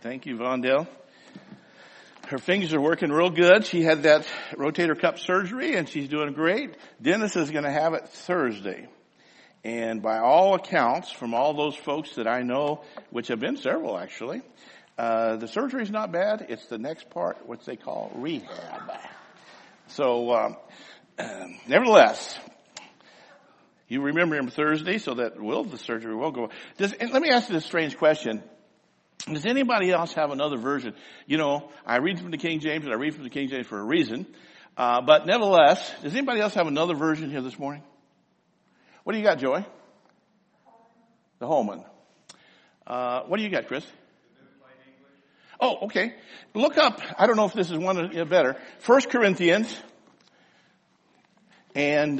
Thank you, Vondell. Her fingers are working real good. She had that rotator cuff surgery and she's doing great. Dennis is going to have it Thursday. And by all accounts, from all those folks that I know, which have been several actually, the surgery is not bad. It's the next part, what they call rehab. So, nevertheless, you remember him Thursday, so that the surgery will go. Let me ask you this strange question. Does anybody else have another version? You know, I read from the King James, and I read from the King James for a reason. But nevertheless, does anybody else have another version here this morning? What do you got, Joy? The Holman. What do you got, Chris? Oh, okay. Look up, I don't know if this is one better, 1 Corinthians. And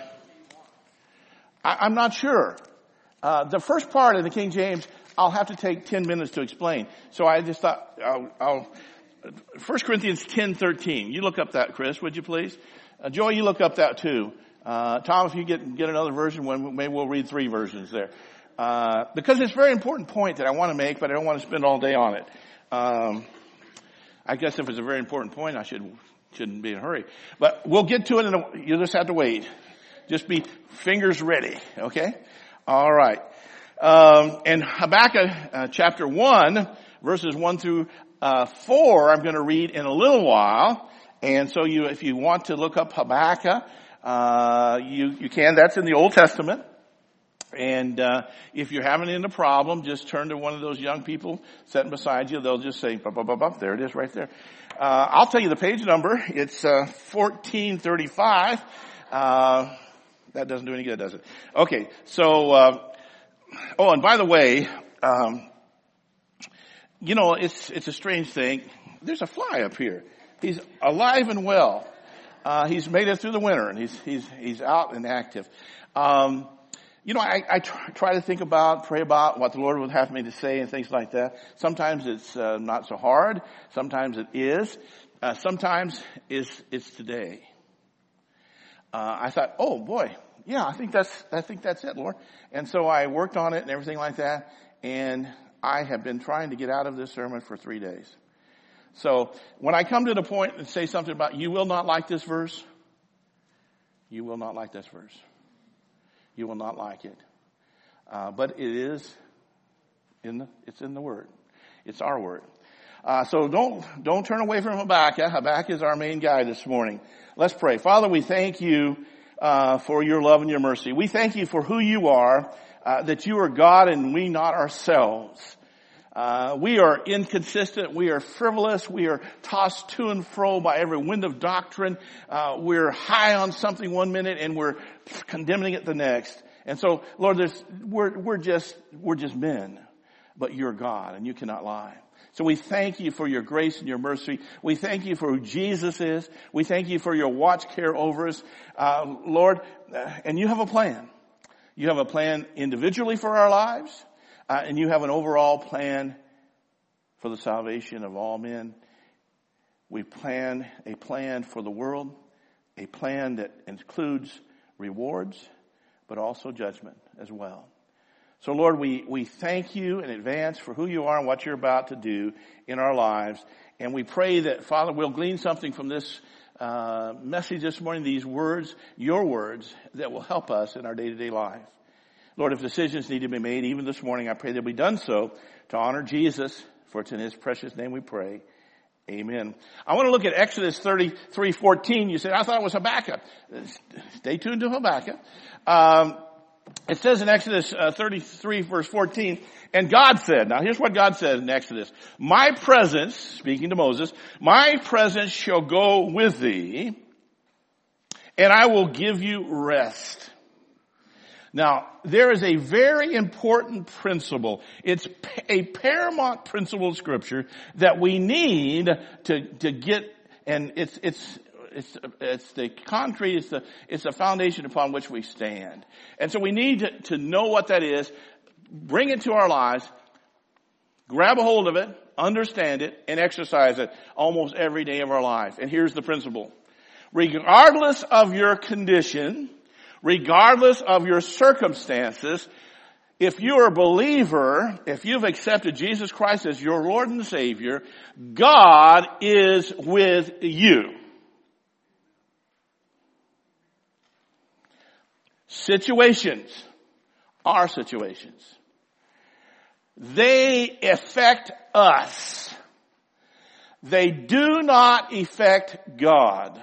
I'm not sure. The first part of the King James, I'll have to take 10 minutes to explain. So I just thought, 1 Corinthians 10:13. You look up that, Chris, would you please? Joy, you look up that too. Tom, if you get another version, maybe we'll read 3 versions there. Because it's a very important point that I want to make, but I don't want to spend all day on it. I guess if it's a very important point, I shouldn't be in a hurry. But we'll get to it, and you'll just have to wait. Just be fingers ready, okay? All right. And Habakkuk chapter 1, verses 1 through 4, I'm going to read in a little while. And so if you want to look up Habakkuk, you can. That's in the Old Testament. And if you're having any problem, just turn to one of those young people sitting beside you. They'll just say, there it is right there. I'll tell you the page number. It's 1435. That doesn't do any good, does it? Okay, so and by the way, you know, it's a strange thing. There's a fly up here. He's alive and well. He's made it through the winter, and he's out and active. You know, I try to pray about what the Lord would have me to say and things like that. Sometimes it's not so hard. Sometimes it is. Sometimes it's today. I thought, oh boy, yeah, I think that's it, Lord. And so I worked on it and everything like that. And I have been trying to get out of this sermon for 3 days. So when I come to the point and say something about you will not like this verse, you will not like this verse. You will not like it. But it is it's in the Word. It's our Word. So don't turn away from Habakkuk. Habakkuk is our main guy this morning. Let's pray. Father, we thank you for your love and your mercy. We thank you for who you are, that you are God and we not ourselves. We are inconsistent. We are frivolous. We are tossed to and fro by every wind of doctrine. We're high on something one minute and we're condemning it the next. And so, Lord, we're just men, but you're God and you cannot lie. So we thank you for your grace and your mercy. We thank you for who Jesus is. We thank you for your watch care over us, Lord. And you have a plan. You have a plan individually for our lives. And you have an overall plan for the salvation of all men. We plan a plan for the world, a plan that includes rewards, but also judgment as well. So Lord, we thank you in advance for who you are and what you're about to do in our lives. And we pray that, Father, we'll glean something from this message this morning, these words, your words, that will help us in our day-to-day life. Lord, if decisions need to be made, even this morning, I pray they'll be done so to honor Jesus, for it's in his precious name we pray. Amen. I want to look at Exodus 33:14. You said, I thought it was Habakkuk. Stay tuned to Habakkuk. It says in Exodus 33 verse 14, and God said, now here's what God said in Exodus, my presence, speaking to Moses, my presence shall go with thee, and I will give you rest. Now, there is a very important principle. It's a paramount principle of Scripture that we need to get, and it's the concrete, it's the foundation upon which we stand. And so we need to know what that is, bring it to our lives, grab a hold of it, understand it, and exercise it almost every day of our life. And here's the principle. Regardless of your condition, regardless of your circumstances, if you're a believer, if you've accepted Jesus Christ as your Lord and Savior, God is with you. Situations, our situations, they affect us. They do not affect God.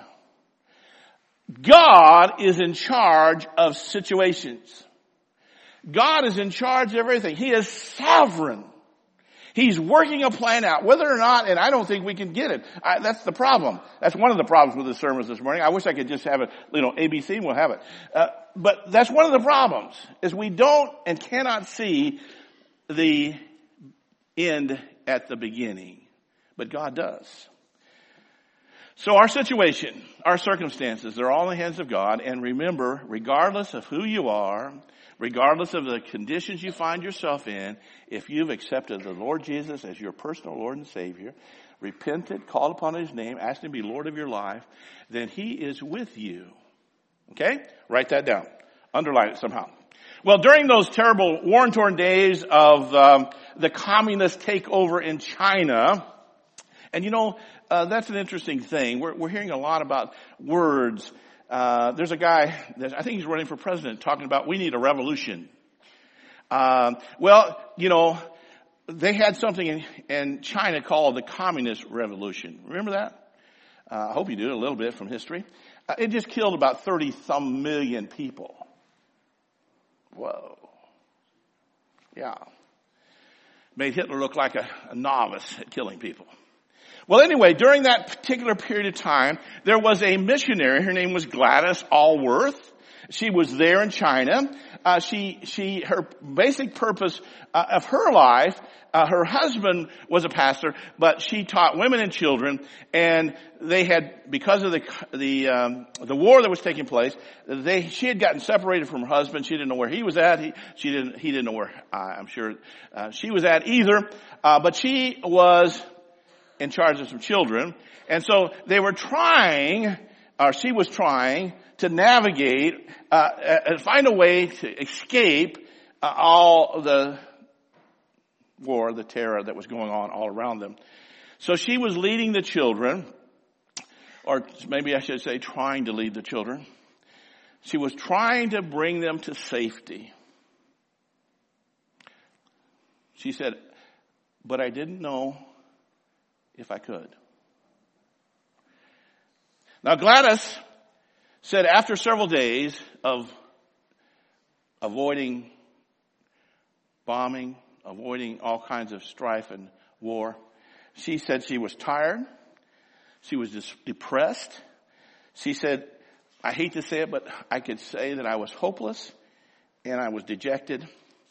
God is in charge of situations. God is in charge of everything. He is sovereign. He's working a plan out, whether or not, and I don't think we can get it. That's the problem. That's one of the problems with the sermons this morning. I wish I could just have it, ABC, and we'll have it. But that's one of the problems, is we don't and cannot see the end at the beginning. But God does. So our situation, our circumstances, they're all in the hands of God. And remember, regardless of who you are, regardless of the conditions you find yourself in, if you've accepted the Lord Jesus as your personal Lord and Savior, repented, called upon His name, asked Him to be Lord of your life, then He is with you. Okay? Write that down. Underline it somehow. Well, during those terrible war-torn days of the communist takeover in China, and that's an interesting thing. We're hearing a lot about words. There's a guy, I think he's running for president, talking about we need a revolution. They had something in China called the Communist Revolution. Remember that? I hope you do, a little bit from history. It just killed about 30-some million people. Whoa. Yeah. Made Hitler look like a novice at killing people. Well, anyway, during that particular period of time, there was a missionary. Her name was Gladys Allworth. She was there in China. Her basic purpose of her life, her husband was a pastor, but she taught women and children, and they had, because of the war that was taking place, she had gotten separated from her husband. She didn't know where he was at. He didn't know where, I'm sure, she was at either. But she was in charge of some children. And so she was trying to navigate, and find a way to escape all the war, the terror that was going on all around them. So she was leading the children, or maybe I should say trying to lead the children. She was trying to bring them to safety. She said, but I didn't know if I could. Now Gladys said after several days of avoiding bombing, avoiding all kinds of strife and war, she said she was tired. She was depressed. She said, I hate to say it, but I could say that I was hopeless and I was dejected.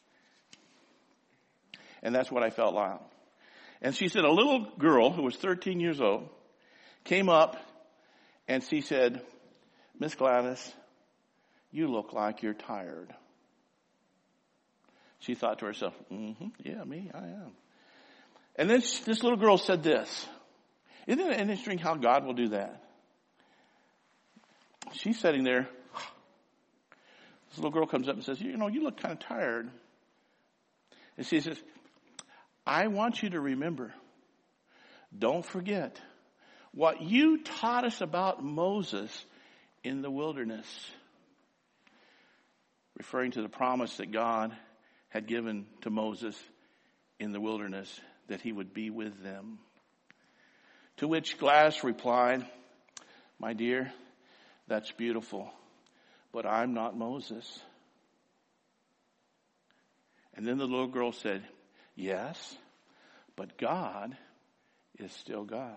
And that's what I felt like. And she said a little girl who was 13 years old came up and she said, Miss Gladys, you look like you're tired. She thought to herself, yeah, me, I am. And then this little girl said this. Isn't it interesting how God will do that? She's sitting there. This little girl comes up and says, you look kind of tired. And she says, I want you to remember, don't forget what you taught us about Moses in the wilderness, referring to the promise that God had given to Moses in the wilderness, that he would be with them. To which Gladys replied, my dear, that's beautiful, but I'm not Moses. And then the little girl said, yes, but God is still God.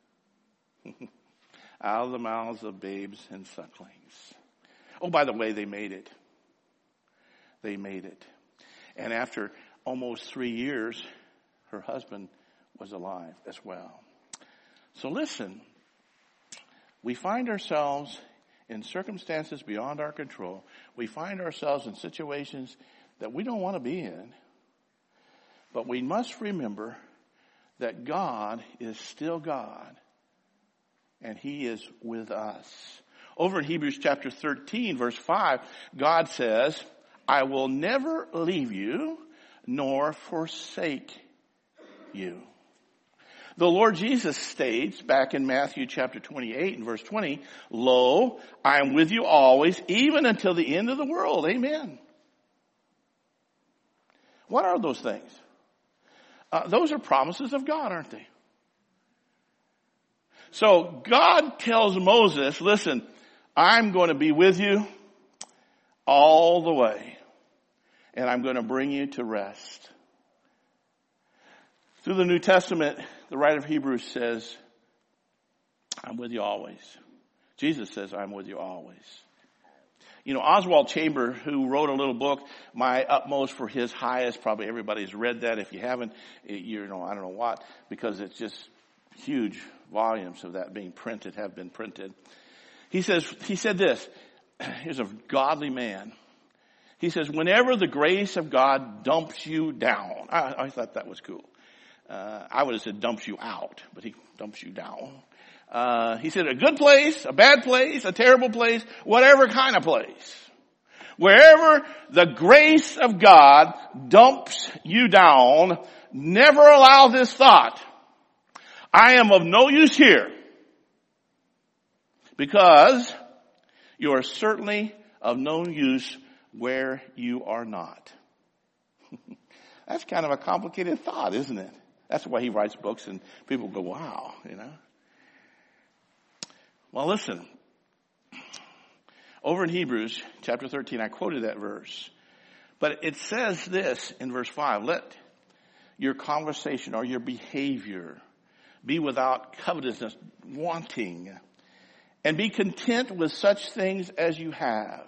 Out of the mouths of babes and sucklings. Oh, by the way, they made it. They made it. And after almost 3 years, her husband was alive as well. So listen, we find ourselves in circumstances beyond our control. We find ourselves in situations that we don't want to be in. But we must remember that God is still God. And He is with us. Over in Hebrews chapter 13, verse 5, God says, I will never leave you nor forsake you. The Lord Jesus states back in Matthew chapter 28 and verse 20, lo, I am with you always, even until the end of the world. Amen. What are those things? Those are promises of God, aren't they? So God tells Moses, listen, I'm going to be with you all the way, and I'm going to bring you to rest. Through the New Testament, the writer of Hebrews says, I'm with you always. Jesus says, I'm with you always. You know, Oswald Chamber, who wrote a little book, My Utmost for His Highest, probably everybody's read that. If you haven't, I don't know what, because it's just huge volumes of that being printed, have been printed. He said this, he's a godly man. He says, whenever the grace of God dumps you down, I thought that was cool. I would have said dumps you out, but he dumps you down. He said a good place, a bad place, a terrible place, whatever kind of place. Wherever the grace of God dumps you down, never allow this thought, I am of no use here, because you are certainly of no use where you are not. That's kind of a complicated thought, isn't it? That's why he writes books and people go, wow, you know. Well, listen. Over in Hebrews chapter 13, I quoted that verse. But it says this in verse 5, let your conversation or your behavior be without covetousness, wanting, and be content with such things as you have.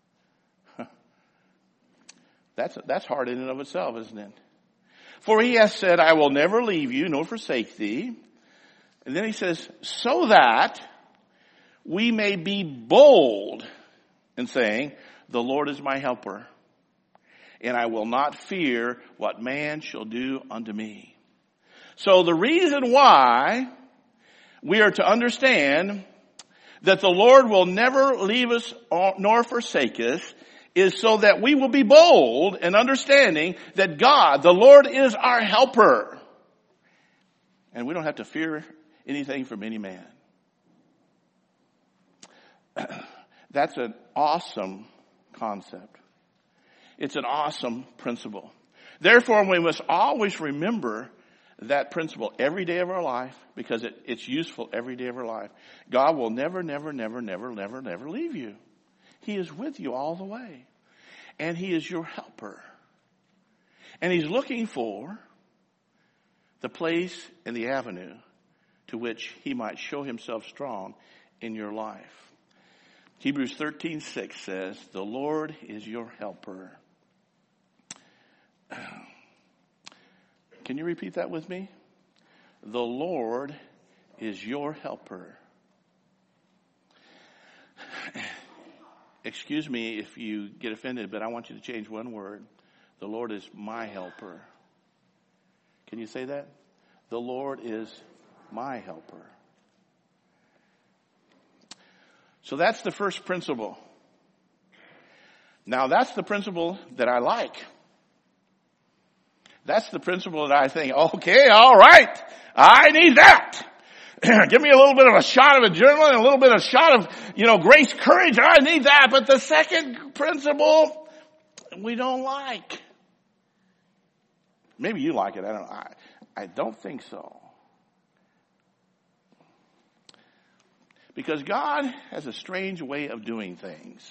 That's hard in and of itself, isn't it? For he has said, I will never leave you nor forsake thee. And then he says, so that we may be bold in saying, the Lord is my helper, and I will not fear what man shall do unto me. So the reason why we are to understand that the Lord will never leave us nor forsake us is so that we will be bold in understanding that God, the Lord, is our helper. And we don't have to fear anything from any man. That's an awesome concept. It's an awesome principle. Therefore, we must always remember that principle every day of our life, because it's useful every day of our life. God will never, never, never, never, never, never leave you. He is with you all the way. And he is your helper. And he's looking for the place and the avenue to which he might show himself strong in your life. Hebrews 13:6 says, the Lord is your helper. Can you repeat that with me? The Lord is your helper. Excuse me if you get offended, but I want you to change one word. The Lord is my helper. Can you say that? The Lord is my helper. So that's the first principle. Now that's the principle that I like. That's the principle that I think, okay, all right, I need that. Give me a little bit of a shot of adrenaline, a little bit of shot of, grace, courage. I need that. But the second principle, we don't like. Maybe you like it. I don't think so. Because God has a strange way of doing things.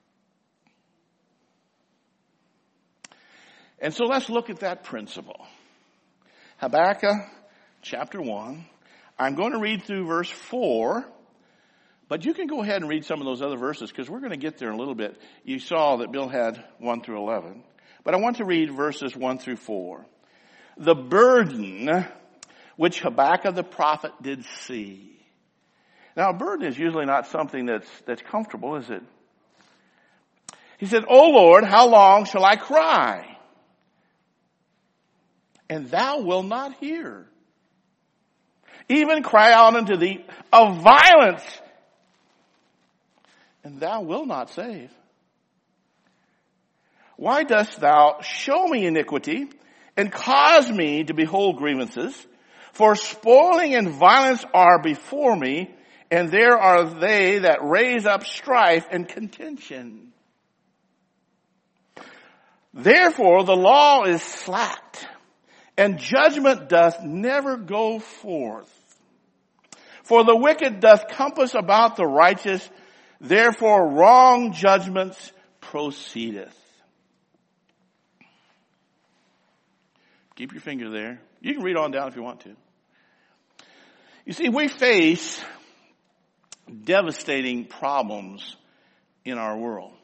And so let's look at that principle. Habakkuk chapter 1. I'm going to read through verse 4, but you can go ahead and read some of those other verses because we're going to get there in a little bit. You saw that Bill had 1 through 11, but I want to read verses 1 through 4. The burden which Habakkuk the prophet did see. Now, a burden is usually not something that's comfortable, is it? He said, O Lord, how long shall I cry? And thou wilt not hear. Even cry out unto thee of violence, and thou wilt not save. Why dost thou show me iniquity and cause me to behold grievances? For spoiling and violence are before me, and there are they that raise up strife and contention. Therefore the law is slacked, and judgment doth never go forth. For the wicked doth compass about the righteous, therefore wrong judgments proceedeth. Keep your finger there. You can read on down if you want to. You see, we face devastating problems in our world.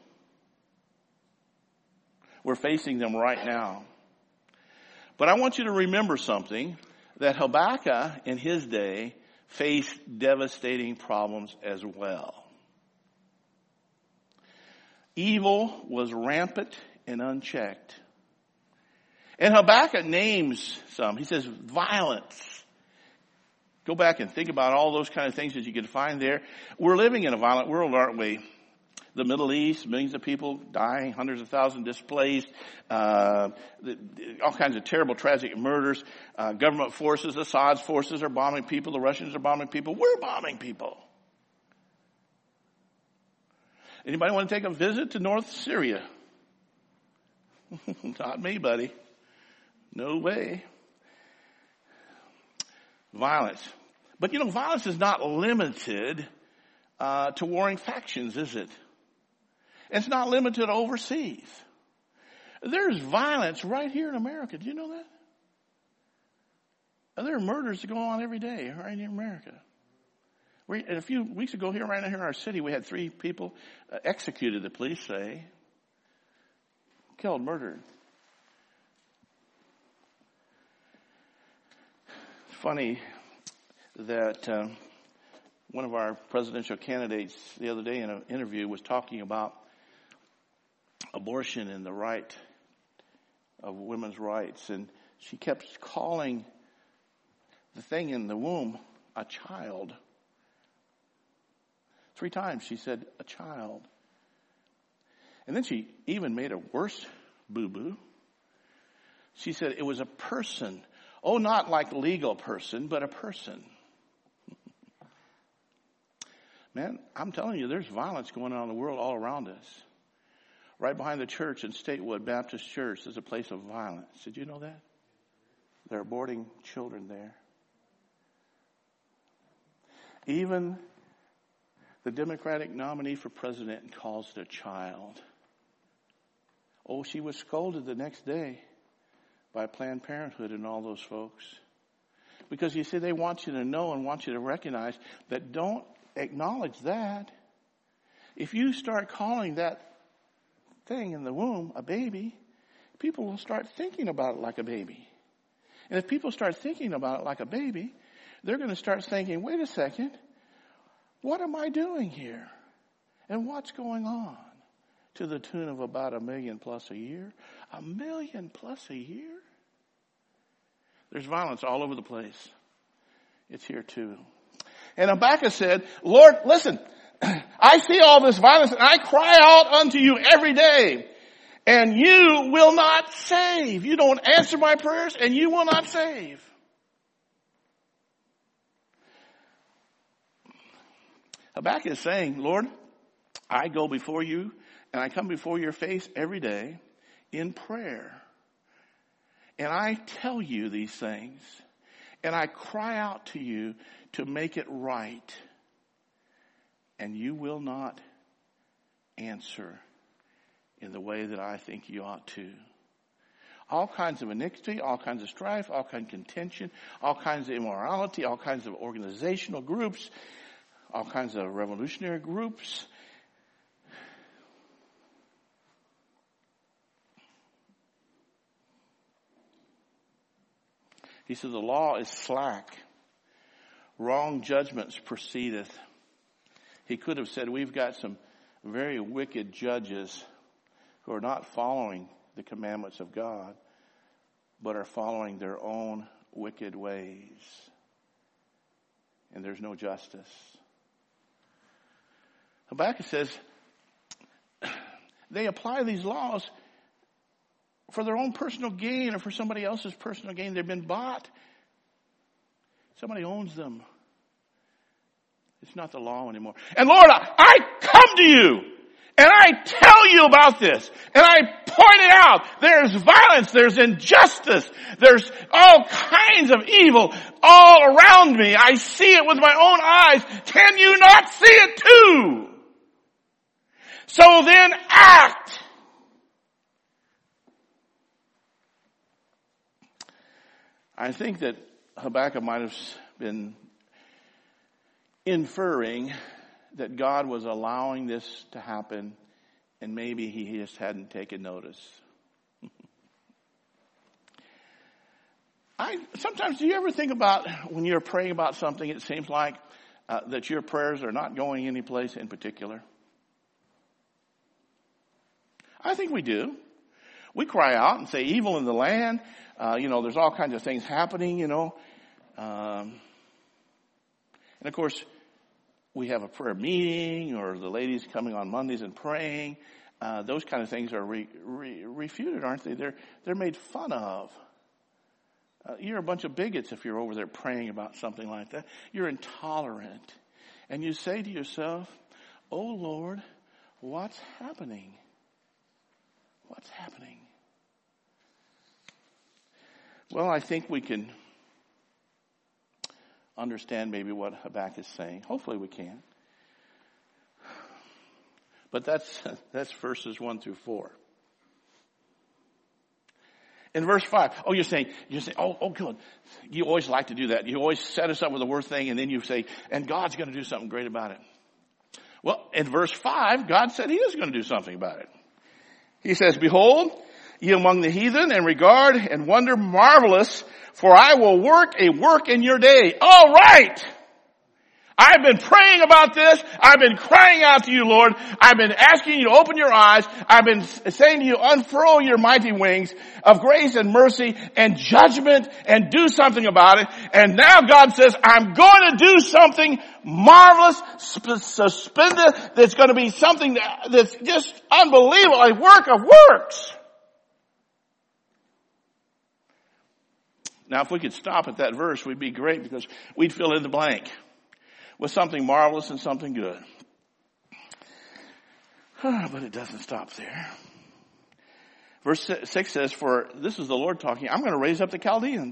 We're facing them right now. But I want you to remember something, that Habakkuk in his day faced devastating problems as well. Evil was rampant and unchecked. And Habakkuk names some. He says violence. Go back and think about all those kind of things that you can find there. We're living in a violent world, aren't we? The Middle East, millions of people dying, hundreds of thousands displaced, all kinds of terrible, tragic murders. Government forces, Assad's forces are bombing people. The Russians are bombing people. We're bombing people. Anybody want to take a visit to North Syria? Not me, buddy. No way. Violence. But violence is not limited to warring factions, is it? It's not limited overseas. There's violence right here in America. Do you know that? And there are murders that go on every day right in America. A few weeks ago right here in our city, we had 3 people executed, the police say. Killed, murdered. It's funny that one of our presidential candidates the other day in an interview was talking about abortion and the right of women's rights. And she kept calling the thing in the womb a child. 3 times she said a child. And then she even made a worse boo-boo. She said it was a person. Oh, not like legal person, but a person. Man, I'm telling you, there's violence going on in the world all around us. Right behind the church in Statewood Baptist Church is a place of violence. Did you know that? They're aborting children there. Even the Democratic nominee for president calls it a child. Oh, she was scolded the next day by Planned Parenthood and all those folks. Because you see, they want you to know and want you to recognize that don't acknowledge that. If you start calling that thing in the womb a baby, people will start thinking about it like a baby. And if people start thinking about it like a baby, they're going to start thinking, wait a second, what am I doing here? And what's going on? To the tune of about $1 million plus a year. $1 million plus a year? There's violence all over the place. It's here too. And Habakkuk said, Lord, listen, I see all this violence and I cry out unto you every day. And you will not save. You don't answer my prayers and you will not save. Habakkuk is saying, Lord, I go before you and I come before your face every day in prayer. And I tell you these things. And I cry out to you to make it right. And you will not answer in the way that I think you ought to. All kinds of iniquity, all kinds of strife, all kinds of contention, all kinds of immorality, all kinds of organizational groups, all kinds of revolutionary groups. He said the law is slack. Wrong judgments proceedeth. He could have said we've got some very wicked judges who are not following the commandments of God, but are following their own wicked ways. And there's no justice. Habakkuk says they apply these laws for their own personal gain or for somebody else's personal gain. They've been bought. Somebody owns them. It's not the law anymore. And Lord, I come to you and I tell you about this. And I point it out. There's violence. There's injustice. There's all kinds of evil all around me. I see it with my own eyes. Can you not see it too? So then act. I think that Habakkuk might have been inferring that God was allowing this to happen, and maybe he just hadn't taken notice. Sometimes, do you ever think about when you're praying about something, it seems like that your prayers are not going any place in particular? I think we do. We cry out and say evil in the land. There's all kinds of things happening, And of course, we have a prayer meeting, or the ladies coming on Mondays and praying. Those kind of things are refuted, aren't they? They're made fun of. You're a bunch of bigots if you're over there praying about something like that. You're intolerant. And you say to yourself, oh Lord, what's happening? What's happening? Well, I think we can understand maybe what Habakkuk is saying. Hopefully we can. But that's verses 1 through 4. In verse 5, you're saying, oh, good. You always like to do that. You always set us up with the worst thing, and then you say, and God's going to do something great about it. Well, in verse 5, God said he is going to do something about it. He says, behold, ye among the heathen, and regard and wonder marvelous, for I will work a work in your day. All right. I've been praying about this. I've been crying out to you, Lord. I've been asking you to open your eyes. I've been saying to you, unfurl your mighty wings of grace and mercy and judgment and do something about it. And now God says, I'm going to do something marvelous, suspended, that's going to be something that's just unbelievable, a work of works. Now, if we could stop at that verse, we'd be great, because we'd fill in the blank with something marvelous and something good. But it doesn't stop there. Verse 6 says, for this is the Lord talking, I'm going to raise up the Chaldeans.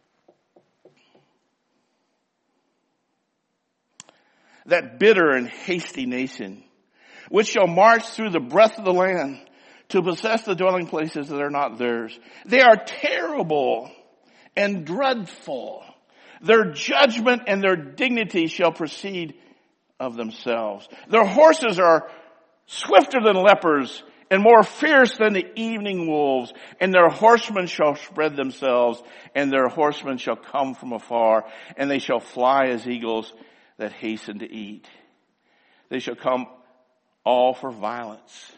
That bitter and hasty nation, which shall march through the breadth of the land to possess the dwelling places that are not theirs. They are terrible and dreadful. Their judgment and their dignity shall proceed of themselves. Their horses are swifter than leopards and more fierce than the evening wolves. And their horsemen shall spread themselves, and their horsemen shall come from afar, and they shall fly as eagles that hasten to eat. They shall come all for violence.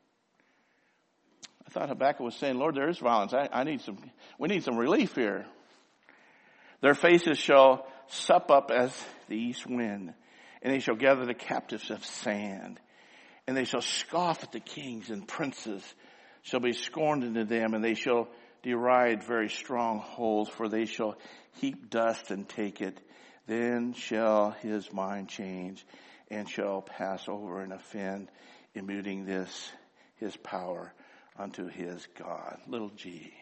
I thought Habakkuk was saying, Lord, there is violence. We need some relief here. Their faces shall sup up as the east wind, and they shall gather the captives of sand. And they shall scoff at the kings, and princes shall be scorned into them, and they shall deride very strong holds, for they shall heap dust and take it. Then shall his mind change, and shall pass over and offend, imputing this, his power, unto his God. Little g.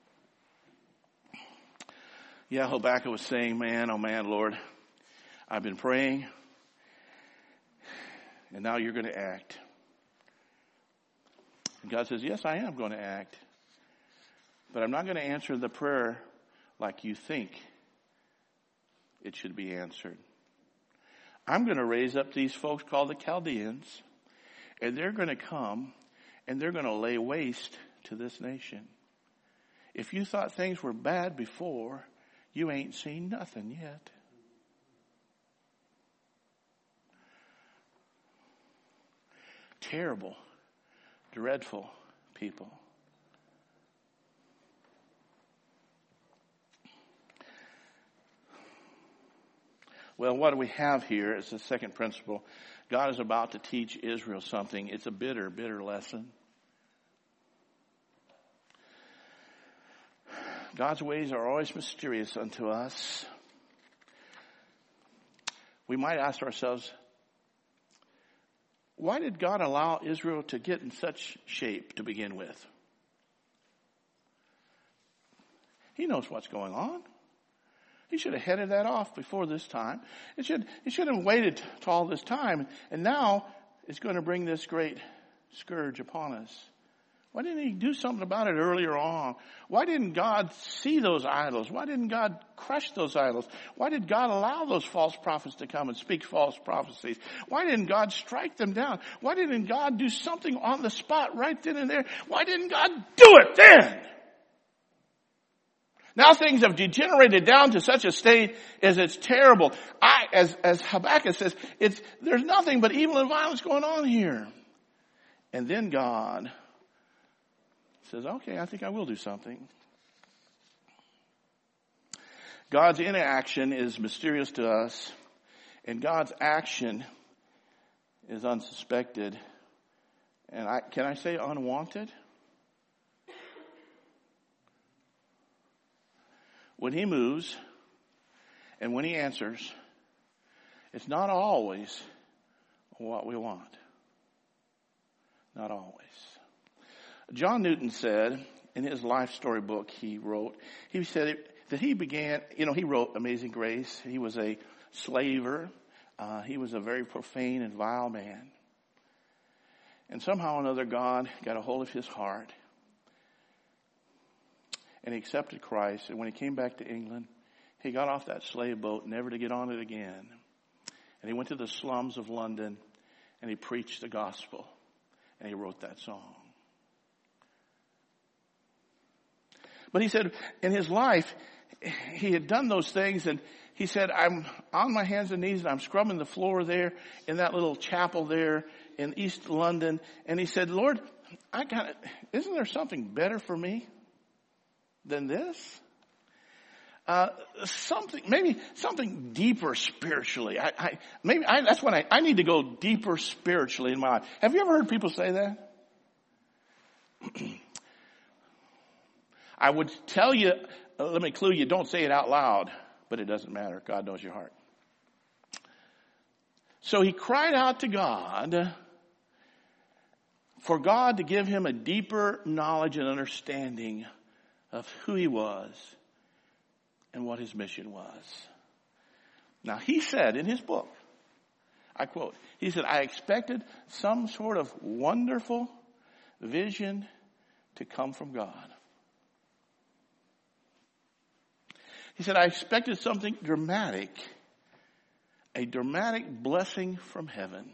Yeah, Habakkuk was saying, man, oh man, Lord, I've been praying, and now you're going to act. And God says, yes, I am going to act, but I'm not going to answer the prayer like you think it should be answered. I'm going to raise up these folks called the Chaldeans, and they're going to come, and they're going to lay waste to this nation. If you thought things were bad before, you ain't seen nothing yet. Terrible, dreadful people. Well, what do we have here is the second principle. God is about to teach Israel something. It's a bitter, bitter lesson. God's ways are always mysterious unto us. We might ask ourselves, why did God allow Israel to get in such shape to begin with? He knows what's going on. He should have headed that off before this time. He should have waited till all this time. And now it's going to bring this great scourge upon us. Why didn't he do something about it earlier on? Why didn't God see those idols? Why didn't God crush those idols? Why did God allow those false prophets to come and speak false prophecies? Why didn't God strike them down? Why didn't God do something on the spot right then and there? Why didn't God do it then? Now things have degenerated down to such a state as it's terrible. As Habakkuk says, there's nothing but evil and violence going on here. And then God says, okay, I think I will do something. God's inaction is mysterious to us, and God's action is unsuspected. And can I say unwanted? When he moves and when he answers, it's not always what we want. Not always. John Newton said in his life story book he said that he began, he wrote Amazing Grace. He was a slaver. He was a very profane and vile man. And somehow or another God got a hold of his heart. And he accepted Christ. And when he came back to England, he got off that slave boat, never to get on it again. And he went to the slums of London and he preached the gospel. And he wrote that song. But he said in his life, he had done those things, and he said, I'm on my hands and knees and I'm scrubbing the floor there in that little chapel there in East London. And he said, Lord, isn't there something better for me than this? Maybe something deeper spiritually. That's when I need to go deeper spiritually in my life. Have you ever heard people say that? I would tell you, let me clue you, don't say it out loud, but it doesn't matter. God knows your heart. So he cried out to God for God to give him a deeper knowledge and understanding of who he was and what his mission was. Now he said in his book, I quote, he said, I expected some sort of wonderful vision to come from God. He said, I expected something dramatic, a dramatic blessing from heaven.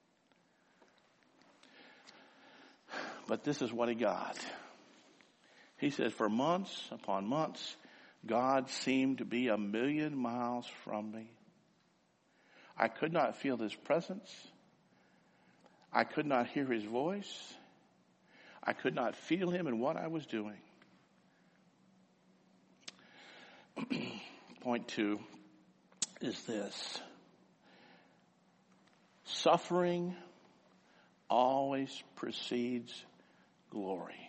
But this is what he got. He said, for months upon months, God seemed to be 1,000,000 miles from me. I could not feel his presence. I could not hear his voice. I could not feel him in what I was doing. Point 2 is this. Suffering always precedes glory.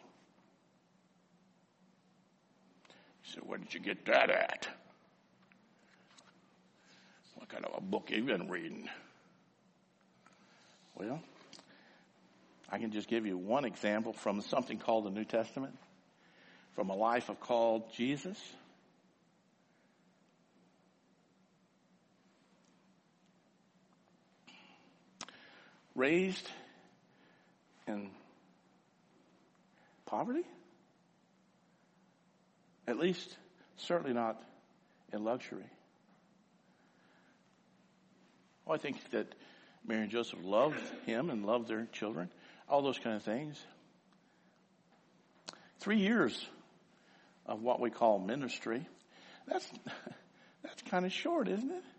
You say, where did you get that at? What kind of a book have you been reading? Well, I can just give you one example from something called the New Testament, from a life of called Jesus. Raised in poverty? At least, certainly not in luxury. Well, I think that Mary and Joseph loved him and loved their children. All those kind of things. 3 years of what we call ministry. That's kind of short, isn't it?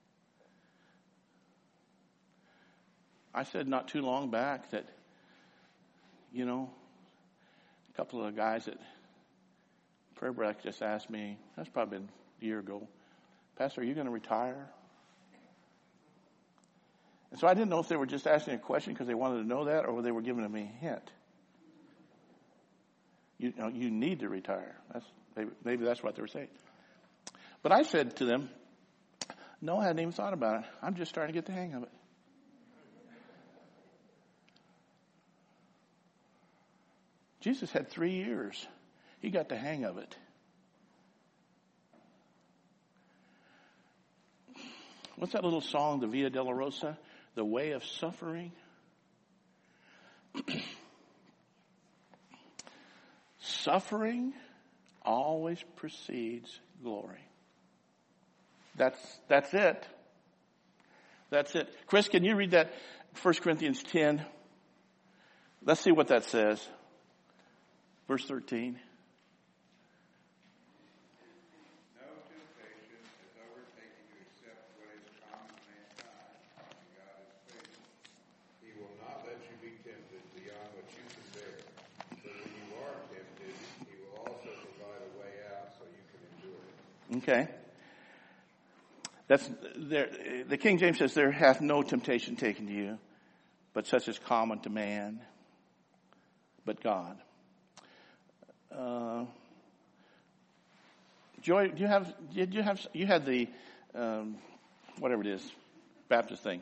I said not too long back that, a couple of guys at Prayer Break just asked me, that's probably been a year ago, Pastor, are you going to retire? And so I didn't know if they were just asking a question because they wanted to know that or they were giving me a hint. You need to retire. Maybe that's what they were saying. But I said to them, no, I hadn't even thought about it. I'm just starting to get the hang of it. Jesus had 3 years. He got the hang of it. What's that little song, the Via Dolorosa? The Way of Suffering? Suffering always precedes glory. That's it. That's it. Chris, can you read that 1 Corinthians 10? Let's see what that says. Verse 13. Okay. That's there. The King James says, there hath no temptation taken to you, but such as common to man, but God. Joy, you had the, whatever it is, Baptist thing.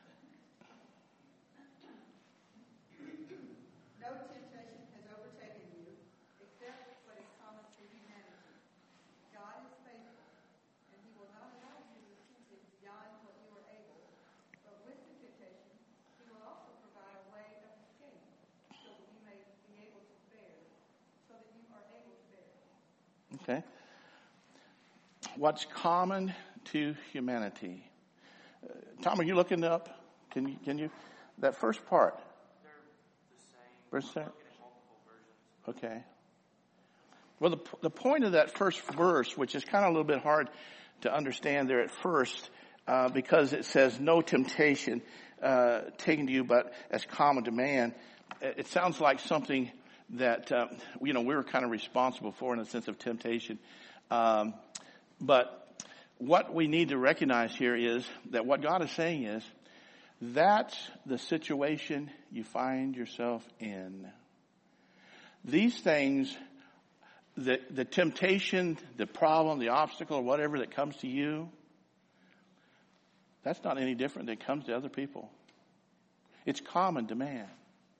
No temptation has overtaken you, except what is common to humanity. God is faithful, and he will not allow you to be tempted beyond what you are able. But with the temptation, he will also provide a way of escape, so that you may be able to bear, so that you are able to bear. Okay. What's common to humanity? Tom, are you looking up? Can you? That first part. They're the same. Okay. Well, the point of that first verse, which is kind of a little bit hard to understand there at first, because it says no temptation taken to you, but as common to man. It sounds like something that we were kind of responsible for in a sense of temptation. But what we need to recognize here is that what God is saying is that's the situation you find yourself in. These things, the temptation, the problem, the obstacle, or whatever that comes to you, that's not any different than it comes to other people. It's common to man.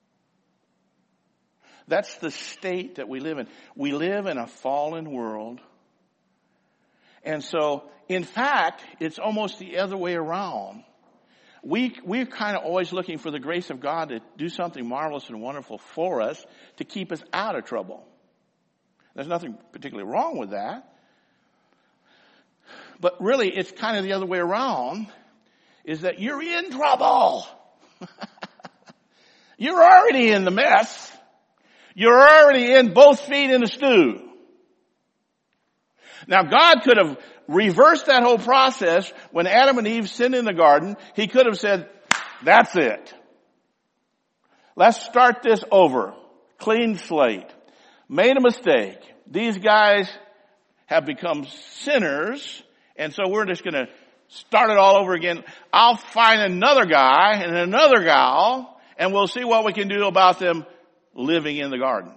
That's the state that we live in. We live in a fallen world. And so, in fact, it's almost the other way around. We're kind of always looking for the grace of God to do something marvelous and wonderful for us to keep us out of trouble. There's nothing particularly wrong with that. But really, it's kind of the other way around, is that you're in trouble. You're already in the mess. You're already in both feet in the stew. Now, God could have reversed that whole process when Adam and Eve sinned in the garden. He could have said, that's it. Let's start this over. Clean slate. Made a mistake. These guys have become sinners, and so we're just going to start it all over again. I'll find another guy and another gal, and we'll see what we can do about them living in the garden.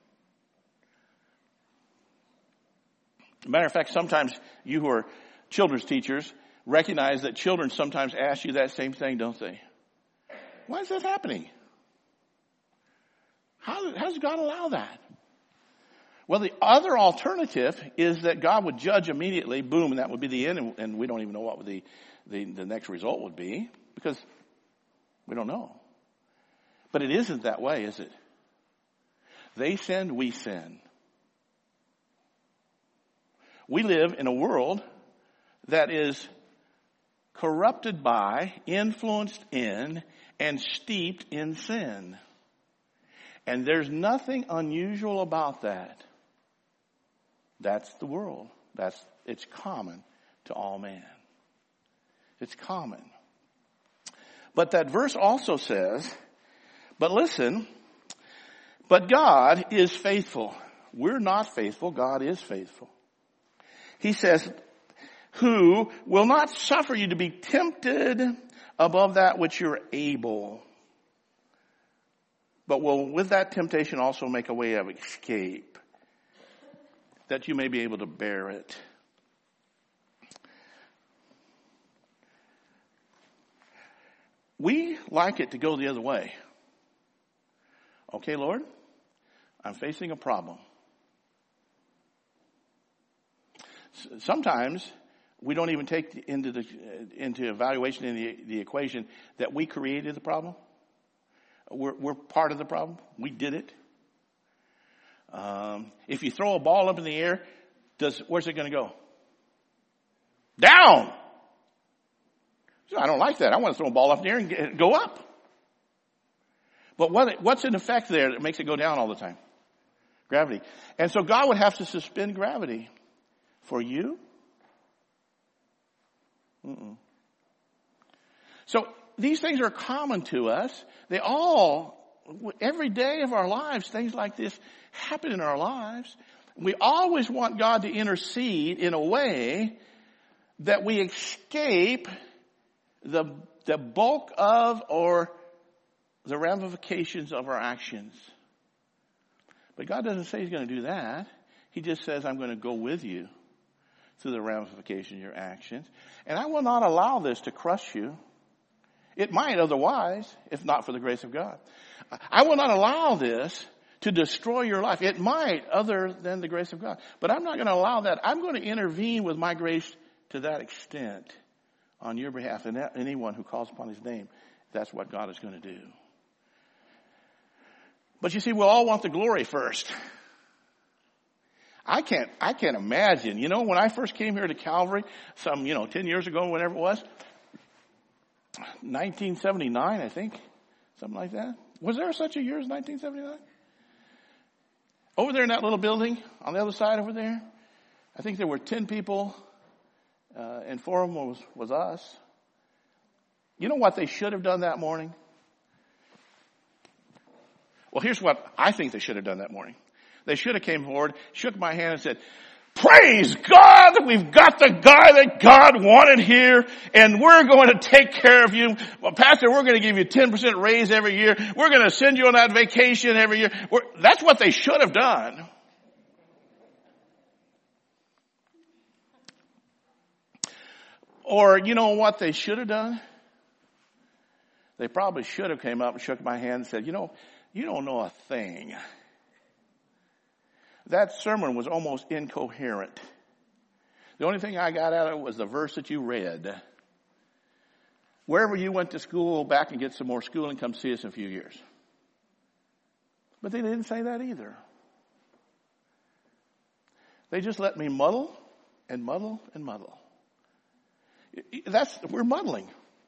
Matter of fact, sometimes you who are children's teachers recognize that children sometimes ask you that same thing, don't they? Why is that happening? How does God allow that? Well, the other alternative is that God would judge immediately, boom, and that would be the end, and we don't even know what the next result would be, because we don't know. But it isn't that way, is it? They sinned, we sin. We live in a world that is corrupted by, influenced in, and steeped in sin. And there's nothing unusual about that. That's the world. It's common to all man. It's common. But that verse also says, but listen, but God is faithful. We're not faithful. God is faithful. He says, who will not suffer you to be tempted above that which you're able, but will with that temptation also make a way of escape. that you may be able to bear it. We like it to go the other way. Okay, Lord, I'm facing a problem. Sometimes we don't even take into evaluation in the equation that we created the problem. We're part of the problem. We did it. If you throw a ball up in the air, where's it going to go? Down. So I don't like that. I want to throw a ball up in the air and go up. But what's in effect there that makes it go down all the time? Gravity. And so God would have to suspend gravity for you. So these things are common to us. Every day of our lives, things like this happen in our lives. We always want God to intercede in a way that we escape the bulk of or the ramifications of our actions. But God doesn't say he's going to do that. He just says, I'm going to go with you through the ramifications of your actions. And I will not allow this to crush you. It might otherwise, if not for the grace of God. I will not allow this to destroy your life. It might, other than the grace of God. But I'm not going to allow that. I'm going to intervene with my grace to that extent on your behalf and anyone who calls upon his name. That's what God is going to do. But you see, we'll all want the glory first. I can't imagine, when I first came here to Calvary, 10 years ago, whenever it was, 1979, I think, something like that. Was there such a year as 1979? Over there in that little building, on the other side over there, I think there were 10 people, and 4 of them was us. You know what they should have done that morning? Well, here's what I think they should have done that morning. They should have came forward, shook my hand and said, praise God that we've got the guy that God wanted here, and we're going to take care of you. Well, Pastor, we're going to give you 10% raise every year. We're going to send you on that vacation every year. That's what they should have done. Or you know what they should have done? They probably should have came up and shook my hand and said, you don't know a thing. That sermon was almost incoherent. The only thing I got out of it was the verse that you read. Wherever you went to school, back and get some more schooling, come see us in a few years. But they didn't say that either. They just let me muddle and muddle and muddle. We're muddling.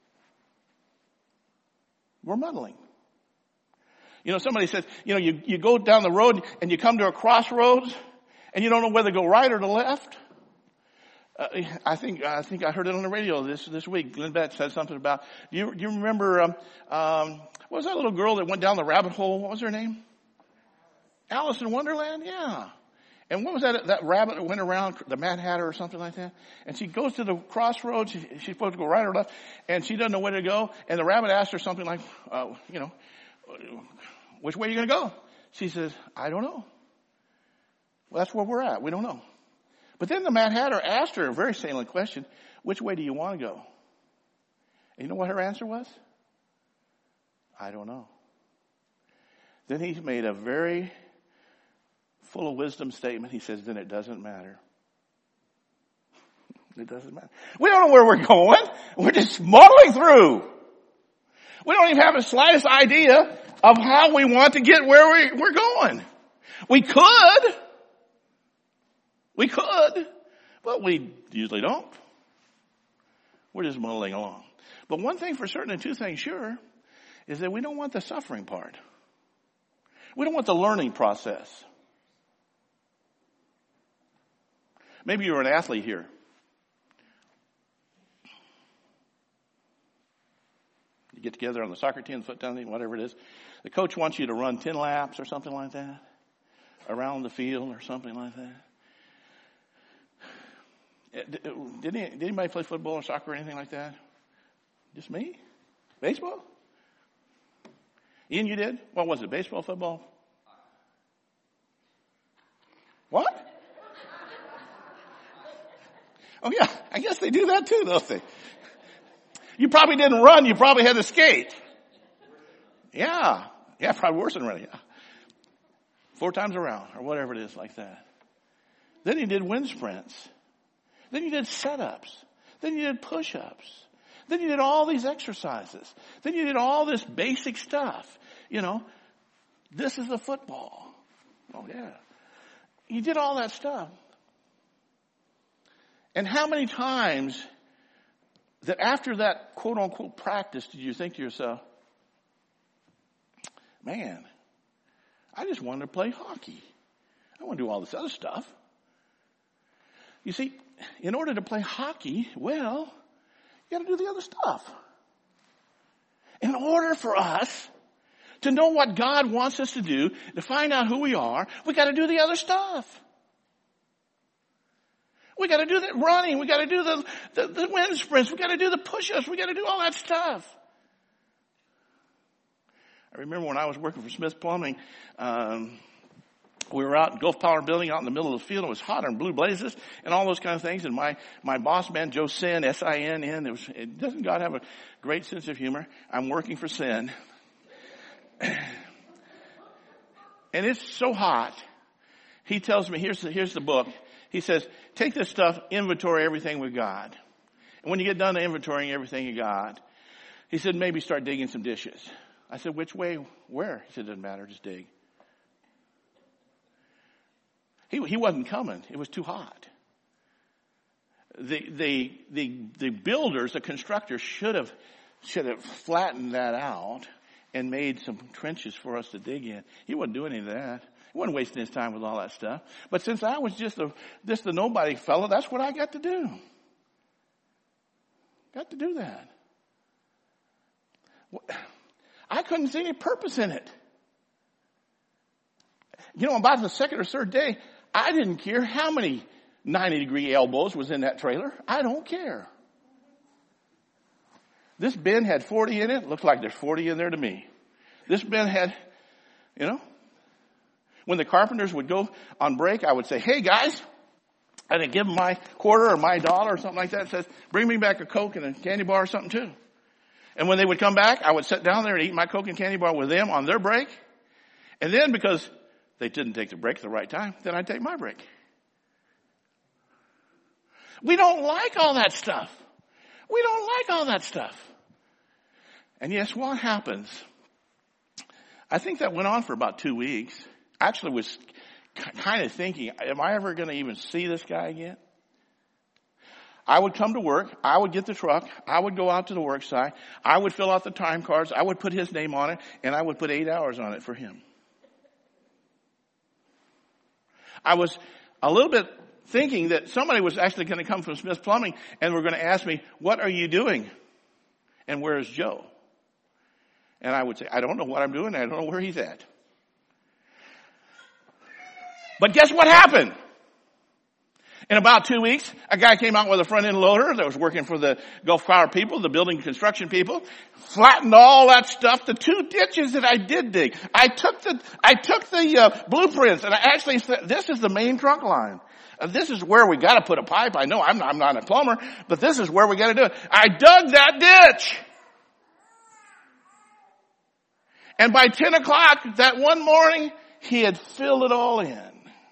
We're muddling. Somebody says, you go down the road and you come to a crossroads and you don't know whether to go right or to left. I think I heard it on the radio this week. Glenn Beck said something about, do you remember, what was that little girl that went down the rabbit hole? What was her name? Alice in Wonderland? Yeah. And what was that rabbit that went around, the Mad Hatter or something like that? And she goes to the crossroads. She's supposed to go right or left, and she doesn't know where to go. And the rabbit asked her something like, which way are you going to go? She says, I don't know. Well, that's where we're at. We don't know. But then the Mad Hatter asked her a very salient question, which way do you want to go? And you know what her answer was? I don't know. Then he made a very full of wisdom statement. He says, then it doesn't matter. It doesn't matter. We don't know where we're going. We're just muddling through. We don't even have the slightest idea of how we want to get where we're going. We could, but we usually don't. We're just muddling along. But one thing for certain and two things sure is that we don't want the suffering part. We don't want the learning process. Maybe you're an athlete here. You get together on the soccer team, the football team, whatever it is. The coach wants you to run 10 laps or something like that around the field or something like that. Did anybody play football or soccer or anything like that? Just me? Baseball? Ian, you did? What was it? Baseball, football? What? Oh yeah, I guess they do that too, don't they? You probably didn't run, you probably had to skate. Yeah. Yeah, probably worse than running. Yeah. 4 times around or whatever it is like that. Then you did wind sprints. Then you did set-ups. Then you did push-ups. Then you did all these exercises. Then you did all this basic stuff. You know, this is the football. Oh yeah. You did all that stuff. And how many times that after that quote unquote practice did you think to yourself, man, I just wanted to play hockey. I want to do all this other stuff. You see, in order to play hockey, well, you got to do the other stuff. In order for us to know what God wants us to do, to find out who we are, we got to do the other stuff. We got to do the running. We got to do the wind sprints. We got to do the push-ups. We got to do all that stuff. I remember when I was working for Smith Plumbing, we were out in Gulf Power Building out in the middle of the field. It was hot and blue blazes and all those kind of things. And my boss man, Joe Sin, S-I-N-N, doesn't God have a great sense of humor? I'm working for Sin. And it's so hot. He tells me, here's the book. He says, take this stuff, inventory everything we got. And when you get done inventorying everything you got, he said, maybe start digging some dishes. I said, which way? Where? He said, doesn't matter, just dig. He wasn't coming. It was too hot. The builders, the constructors should have flattened that out and made some trenches for us to dig in. He wasn't doing any of that. He wasn't wasting his time with all that stuff. But since I was just the nobody fellow, that's what I got to do. Got to do that. I couldn't see any purpose in it. You know, about the second or third day, I didn't care how many 90-degree elbows was in that trailer. I don't care. This bin had 40 in it. Looked like there's 40 in there to me. This bin had, you know, when the carpenters would go on break, I would say, hey guys, I'd give them my quarter or my dollar or something like that. It says, bring me back a Coke and a candy bar or something too. And when they would come back, I would sit down there and eat my Coke and candy bar with them on their break. And then because they didn't take the break at the right time, then I'd take my break. We don't like all that stuff. We don't like all that stuff. And yes, what happens? I think that went on for about 2 weeks. Actually was kind of thinking, am I ever going to even see this guy again? I would come to work. I would get the truck. I would go out to the work site. I would fill out the time cards. I would put his name on it, and I would put 8 hours on it for him. I was a little bit thinking that somebody was actually going to come from Smith Plumbing and were going to ask me, what are you doing? And where is Joe? And I would say, I don't know what I'm doing. I don't know where he's at. But guess what happened? In about 2 weeks, a guy came out with a front end loader that was working for the Gulf Power people, the building construction people, flattened all that stuff. The 2 ditches that I did dig, I took the blueprints and I actually said, this is the main trunk line. This is where we got to put a pipe. I know I'm not a plumber, but this is where we got to do it. I dug that ditch. And by 10 o'clock that one morning, he had filled it all in.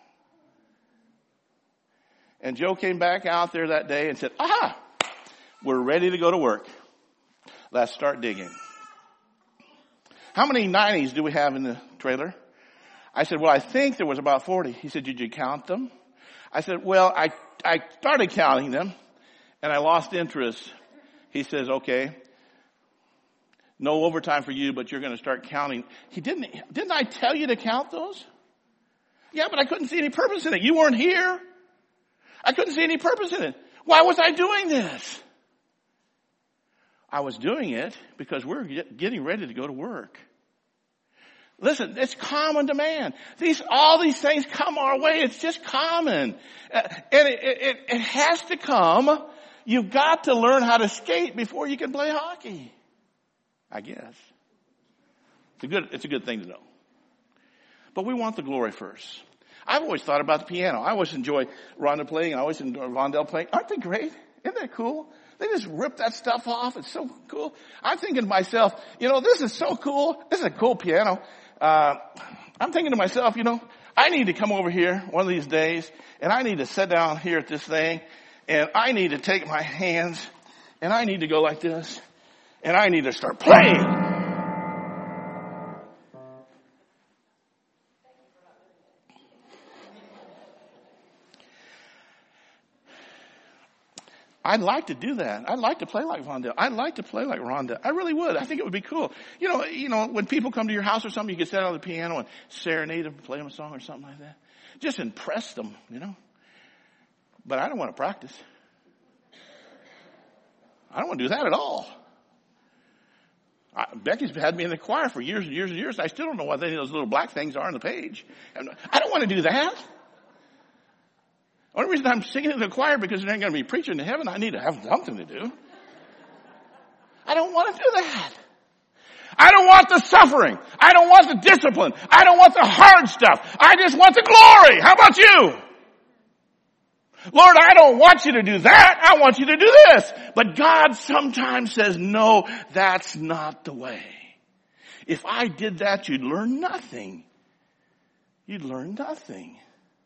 And Joe came back out there that day and said, aha, we're ready to go to work. Let's start digging. How many 90s do we have in the trailer? I said, well, I think there was about 40. He said, did you count them? I said, well, I started counting them and I lost interest. He says, okay, no overtime for you, but you're going to start counting. Didn't I tell you to count those? Yeah, but I couldn't see any purpose in it. You weren't here. I couldn't see any purpose in it. Why was I doing this? I was doing it because we're getting ready to go to work. Listen, it's common demand. All these things come our way. It's just common. And it has to come. You've got to learn how to skate before you can play hockey. I guess. It's a good thing to know. But we want the glory first. I've always thought about the piano. I always enjoy Rhonda playing. I always enjoy Vondell playing. Aren't they great? Isn't that cool? They just rip that stuff off. It's so cool. I'm thinking to myself, this is so cool. This is a cool piano. I'm thinking to myself, I need to come over here one of these days, and I need to sit down here at this thing, and I need to take my hands, and I need to go like this, and I need to start playing. I'd like to do that. I'd like to play like Vondell. I'd like to play like Rhonda. I really would. I think it would be cool. When people come to your house or something, you can sit on the piano and serenade them, play them a song or something like that. Just impress them, But I don't want to practice. I don't want to do that at all. Becky's had me in the choir for years and years and years. I still don't know what any of those little black things are on the page. I don't want to do that. The only reason I'm singing in the choir because there ain't going to be preaching in heaven. I need to have something to do. I don't want to do that. I don't want the suffering. I don't want the discipline. I don't want the hard stuff. I just want the glory. How about you? Lord, I don't want you to do that. I want you to do this. But God sometimes says, no, that's not the way. If I did that, you'd learn nothing. You'd learn nothing.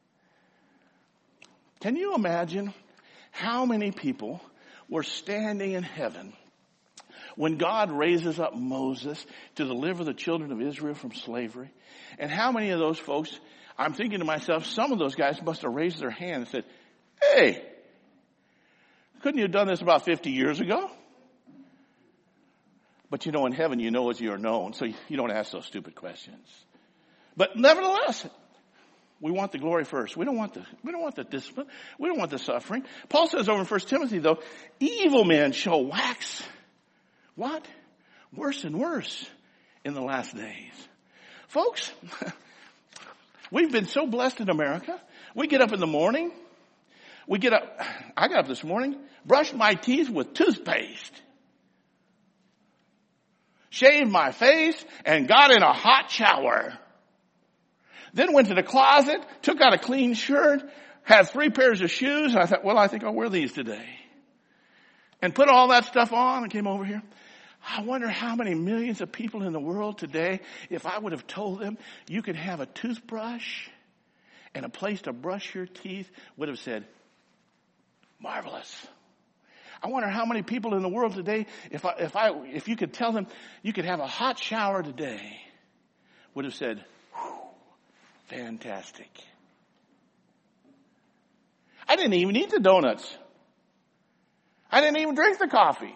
Can you imagine how many people were standing in heaven when God raises up Moses to deliver the children of Israel from slavery? And how many of those folks, I'm thinking to myself, some of those guys must have raised their hand and said, hey, couldn't you have done this about 50 years ago? But in heaven, you know as you're known, so you don't ask those stupid questions. But nevertheless, we want the glory first. We don't want the discipline. We don't want the suffering. Paul says over in 1 Timothy, though, evil men shall wax, what? Worse and worse in the last days. Folks, we've been so blessed in America. We get up in the morning. I got up this morning, brushed my teeth with toothpaste, shaved my face, and got in a hot shower. Then went to the closet, took out a clean shirt, had 3 pairs of shoes. I thought, I think I'll wear these today. And put all that stuff on and came over here. I wonder how many millions of people in the world today, if I would have told them you could have a toothbrush and a place to brush your teeth, would have said, marvelous. I wonder how many people in the world today, if you could tell them you could have a hot shower today, would have said, fantastic. I didn't even eat the donuts. I didn't even drink the coffee.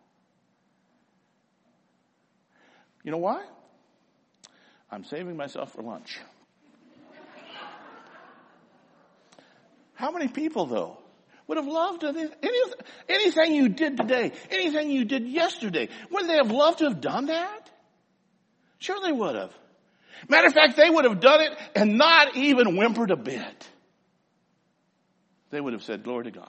You know why? I'm saving myself for lunch. How many people, though, would have loved anything you did today, anything you did yesterday? Wouldn't they have loved to have done that? Sure they would have. Matter of fact, they would have done it and not even whimpered a bit. They would have said, glory to God.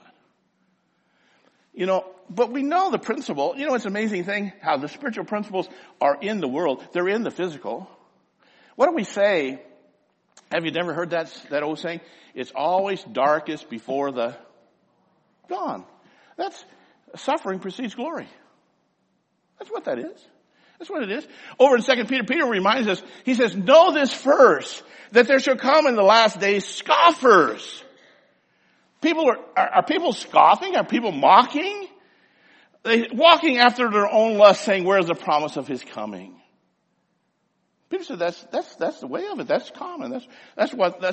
But we know the principle. It's an amazing thing how the spiritual principles are in the world. They're in the physical. What do we say? Have you never heard that old saying? It's always darkest before the dawn. That's suffering precedes glory. That's what that is. That's what it is. Over in 2 Peter, Peter reminds us, he says, know this first, that there shall come in the last days scoffers. Are people scoffing? Are people mocking? They walking after their own lust, saying, where is the promise of his coming? Peter said that's the way of it. That's common. That's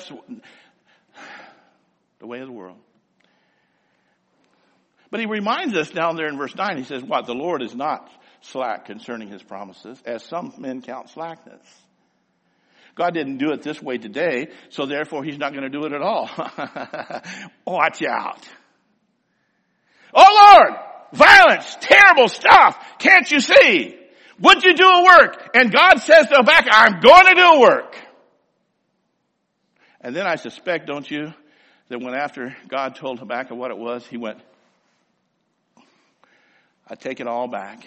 the way of the world. But he reminds us down there in verse 9, he says, what? The Lord is not slack concerning his promises, as some men count slackness. God didn't do it this way today, so therefore he's not going to do it at all. Watch out. Oh Lord, violence, terrible stuff. Can't you see? Would you do a work? And God says to Habakkuk, I'm going to do a work. And then I suspect, don't you, that when after God told Habakkuk what it was, he went, I take it all back.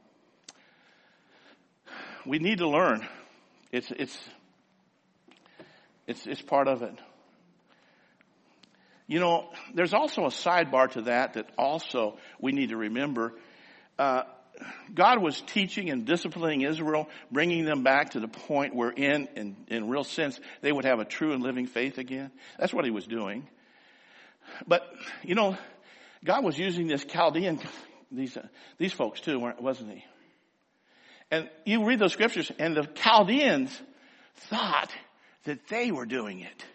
We need to learn. It's part of it. You know, there's also a sidebar to that also we need to remember. God was teaching and disciplining Israel, bringing them back to the point where in real sense, they would have a true and living faith again. That's what he was doing. But, you know, God was using this Chaldean, these folks too, wasn't he? And you read those scriptures, and the Chaldeans thought that they were doing it.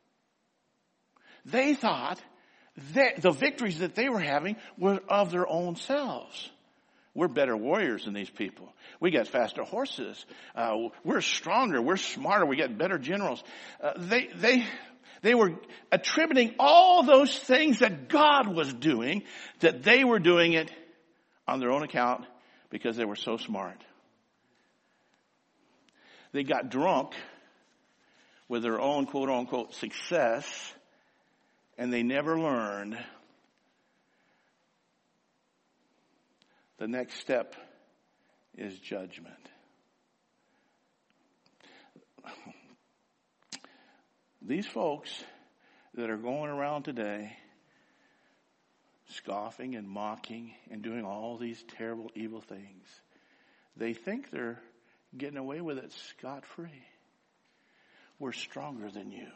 They thought that the victories that they were having were of their own selves. We're better warriors than these people. We got faster horses. We're stronger. We're smarter. We got better generals. They were attributing all those things that God was doing, that they were doing it on their own account because they were so smart. They got drunk with their own quote unquote success, and they never learned the next step is judgment. These folks that are going around today scoffing and mocking and doing all these terrible, evil things, they think they're getting away with it scot-free. We're stronger than you.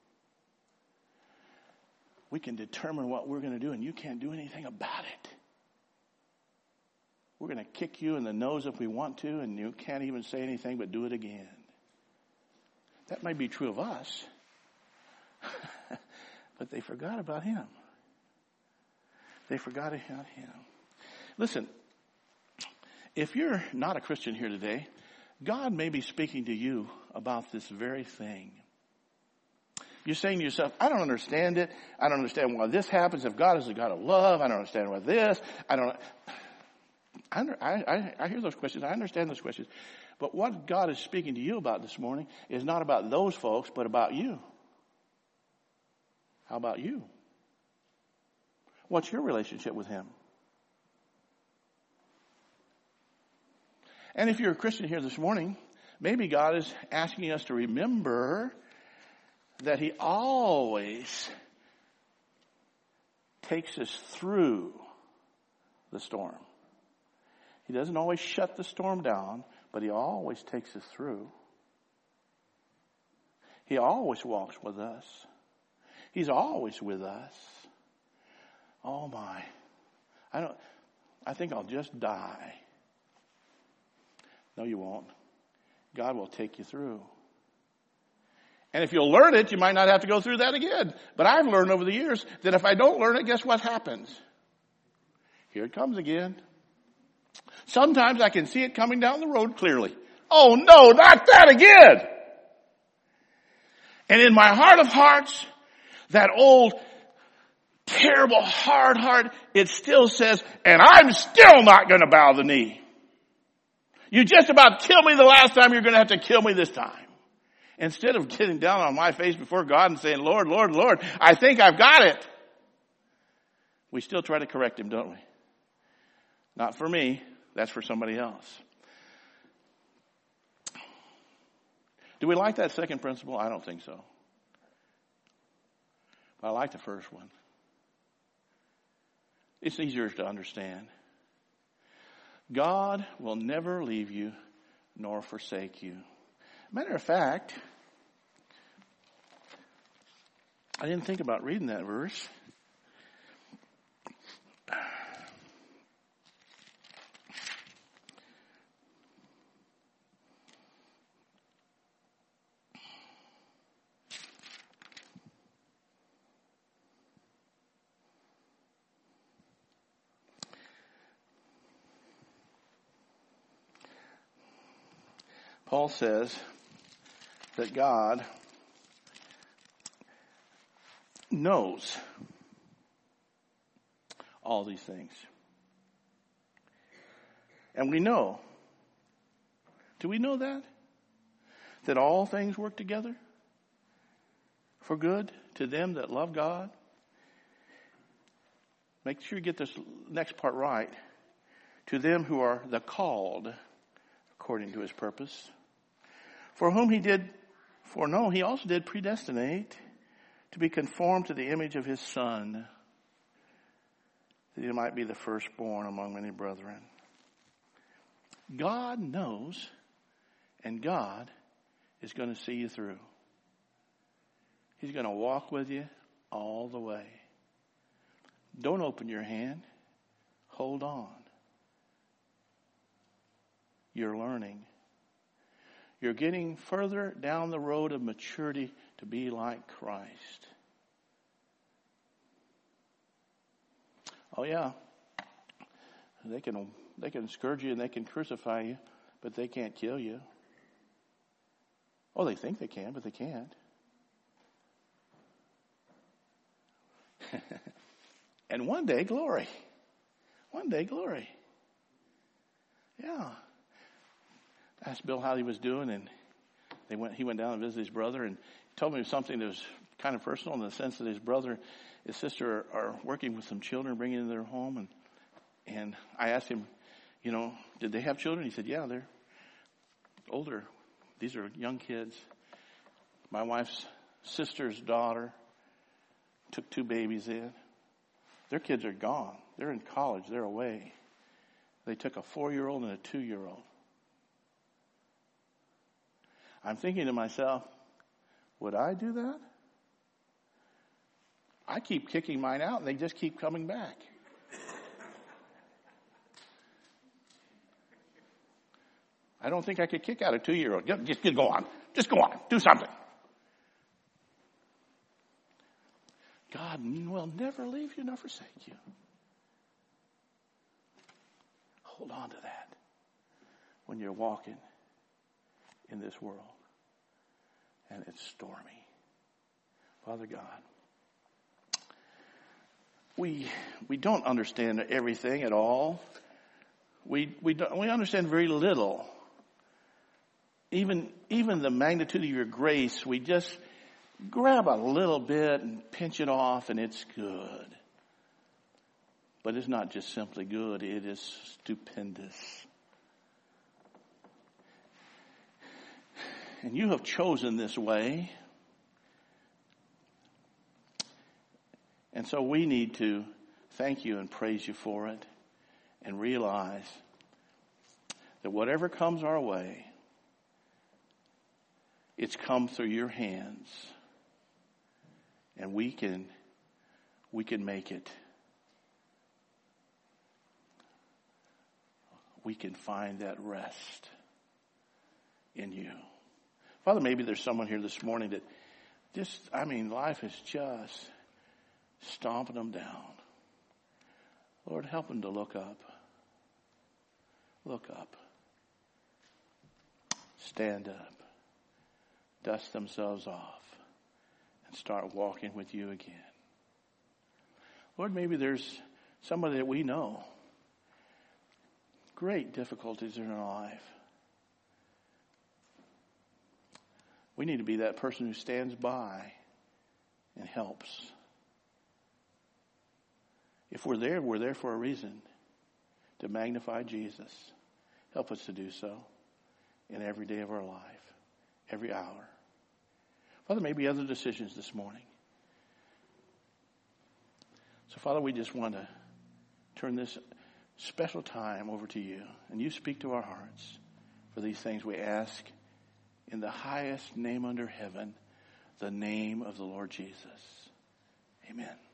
We can determine what we're going to do, and you can't do anything about it. We're going to kick you in the nose if we want to, and you can't even say anything but do it again. That might be true of us, but they forgot about him. They forgot about him. Listen, if you're not a Christian here today, God may be speaking to you about this very thing. You're saying to yourself, I don't understand it. I don't understand why this happens. If God is a God of love, I don't understand why this. I hear those questions. I understand those questions. But what God is speaking to you about this morning is not about those folks, but about you. How about you? What's your relationship with him? And if you're a Christian here this morning, maybe God is asking us to remember that he always takes us through the storm. He doesn't always shut the storm down, but he always takes us through. He always walks with us. He's always with us. Oh my. I think I'll just die. No, you won't. God will take you through. And if you'll learn it, you might not have to go through that again. But I've learned over the years that if I don't learn it, guess what happens? Here it comes again. Sometimes I can see it coming down the road clearly. Oh no, not that again. And in my heart of hearts, that old terrible hard heart, it still says, and I'm still not going to bow the knee. You just about killed me the last time, you're going to have to kill me this time. Instead of getting down on my face before God and saying, Lord, Lord, Lord, I think I've got it. We still try to correct him, don't we? Not for me. That's for somebody else. Do we like that second principle? I don't think so. But I like the first one. It's easier to understand. God will never leave you nor forsake you. Matter of fact, I didn't think about reading that verse. Paul says that God knows all these things. And we know. Do we know that? That all things work together for good to them that love God? Make sure you get this next part right. To them who are the called according to his purpose. For whom he did For no, he also did predestinate to be conformed to the image of his Son, that he might be the firstborn among many brethren. God knows, and God is going to see you through. He's going to walk with you all the way. Don't open your hand. Hold on. You're learning. You're getting further down the road of maturity to be like Christ. Oh yeah. They can scourge you and they can crucify you, but they can't kill you. Oh, they think they can, but they can't. And one day, glory. One day, glory. Yeah. I asked Bill how he was doing, and he went down and visited his brother, and told me something that was kind of personal in the sense that his brother, his sister are working with some children, bringing into their home, and I asked him, did they have children? He said, yeah, they're older. These are young kids. My wife's sister's daughter took 2 babies in. Their kids are gone. They're in college. They're away. They took a 4-year-old and a 2-year-old. I'm thinking to myself, would I do that? I keep kicking mine out and they just keep coming back. I don't think I could kick out a 2-year-old. Just go on. Just go on. Do something. God will never leave you nor forsake you. Hold on to that when you're walking in this world and it's stormy. Father God, we don't understand everything at all. We understand very little. Even the magnitude of your grace, we just grab a little bit and pinch it off and it's good. But it's not just simply good, it is stupendous. And you have chosen this way. And so we need to thank you and praise you for it and realize that whatever comes our way, it's come through your hands. And we can make it. We can find that rest in you. Father, maybe there's someone here this morning that life is just stomping them down. Lord, help them to look up. Look up. Stand up. Dust themselves off. And start walking with you again. Lord, maybe there's somebody that we know. Great difficulties in our life. We need to be that person who stands by and helps. If we're there for a reason to magnify Jesus. Help us to do so in every day of our life, every hour. Father, maybe other decisions this morning. So, Father, we just want to turn this special time over to you. And you speak to our hearts. For these things we ask in the highest name under heaven, the name of the Lord Jesus. Amen.